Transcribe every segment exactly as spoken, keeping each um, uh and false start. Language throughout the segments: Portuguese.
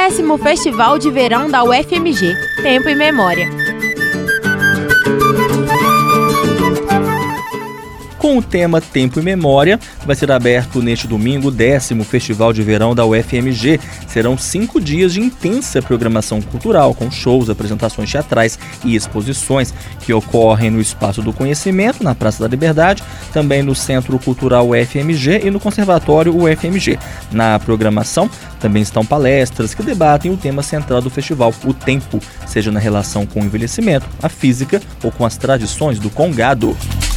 décimo Festival de Verão da U F M G, Tempo e Memória. Com o tema Tempo e Memória, vai ser aberto neste domingo o décimo Festival de Verão da U F M G. Serão cinco dias de intensa programação cultural, com shows, apresentações teatrais e exposições que ocorrem no Espaço do Conhecimento, na Praça da Liberdade, também no Centro Cultural U F M G e no Conservatório U F M G. Na programação também estão palestras que debatem o tema central do festival, o tempo, seja na relação com o envelhecimento, a física ou com as tradições do Congado.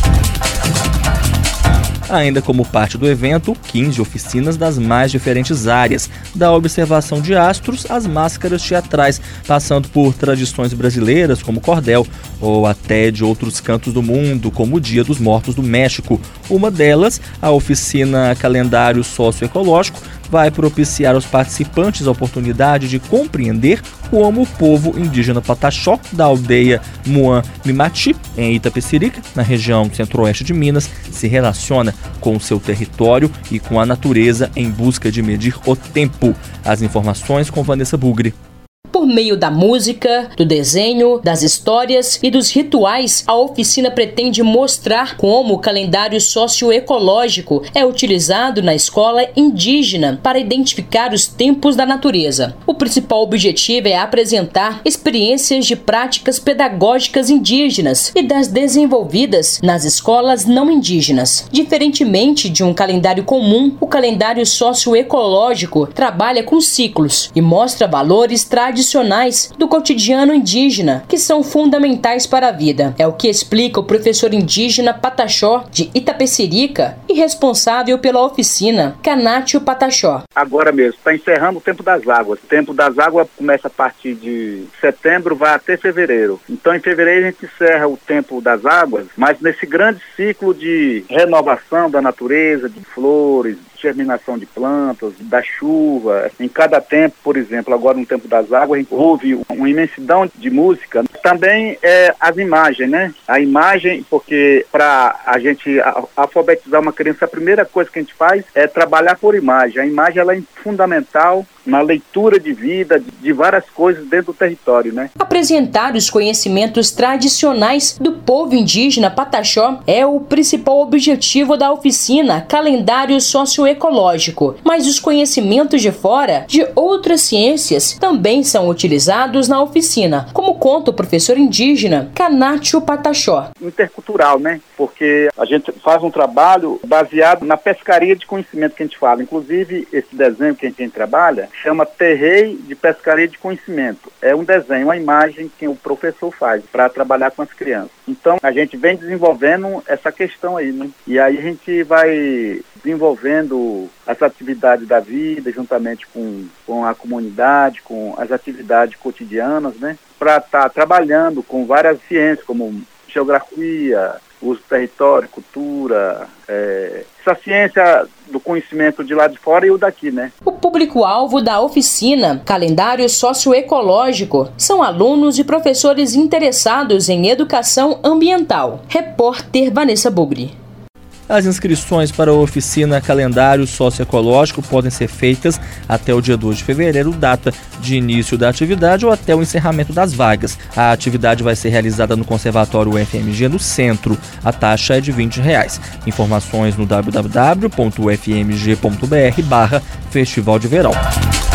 Ainda como parte do evento, quinze oficinas das mais diferentes áreas, da observação de astros às máscaras teatrais, passando por tradições brasileiras como cordel, ou até de outros cantos do mundo, como o Dia dos Mortos do México. Uma delas, a oficina Calendário Socioecológico, vai propiciar aos participantes a oportunidade de compreender como o povo indígena Pataxó, da aldeia Muan-Mimati, em Itapecerica, na região centro-oeste de Minas, se relaciona com o seu território e com a natureza em busca de medir o tempo. As informações com Vanessa Bugre. Por meio da música, do desenho, das histórias e dos rituais, a oficina pretende mostrar como o calendário socioecológico é utilizado na escola indígena para identificar os tempos da natureza. O principal objetivo é apresentar experiências de práticas pedagógicas indígenas e das desenvolvidas nas escolas não indígenas. Diferentemente de um calendário comum, o calendário socioecológico trabalha com ciclos e mostra valores tradicionais do cotidiano indígena, que são fundamentais para a vida. É o que explica o professor indígena Pataxó, de Itapecerica, e responsável pela oficina, Canátio Pataxó. Agora mesmo, está encerrando o Tempo das Águas. O Tempo das Águas começa a partir de setembro, vai até fevereiro. Então, em fevereiro, a gente encerra o Tempo das Águas, mas nesse grande ciclo de renovação da natureza, de flores, germinação de plantas, da chuva. Em cada tempo, por exemplo, agora no Tempo das Águas, houve uma imensidão de música. Também é, as imagens, né? A imagem, porque para a gente alfabetizar uma criança, a primeira coisa que a gente faz é trabalhar por imagem. A imagem ela é fundamental na leitura de vida, de várias coisas dentro do território, né? Apresentar os conhecimentos tradicionais do povo indígena Pataxó é o principal objetivo da oficina Calendário Socioecológico, mas os conhecimentos de fora, de outras ciências, também são utilizados na oficina, como conta o professor indígena Canátio Pataxó. Intercultural, né? Porque a gente faz um trabalho baseado na pescaria de conhecimento que a gente fala. Inclusive, esse desenho que a gente trabalha chama Terreiro de Pescaria de Conhecimento. É um desenho, uma imagem que o professor faz para trabalhar com as crianças. Então, a gente vem desenvolvendo essa questão aí, né? E aí a gente vai desenvolvendo as atividades da vida, juntamente com, com a comunidade, com as atividades cotidianas, né? Para estar tá trabalhando com várias ciências, como geografia, uso do território, cultura, é, essa ciência do conhecimento de lá de fora e o daqui, né? O público-alvo da oficina Calendário Socioecológico são alunos e professores interessados em educação ambiental. Repórter Vanessa Bugre. As inscrições para a oficina Calendário Socioecológico podem ser feitas até o dia dois de fevereiro, data de início da atividade, ou até o encerramento das vagas. A atividade vai ser realizada no Conservatório U F M G, no centro. A taxa é de vinte reais. Informações no w w w ponto u f m g ponto b r barra Festival de Verão.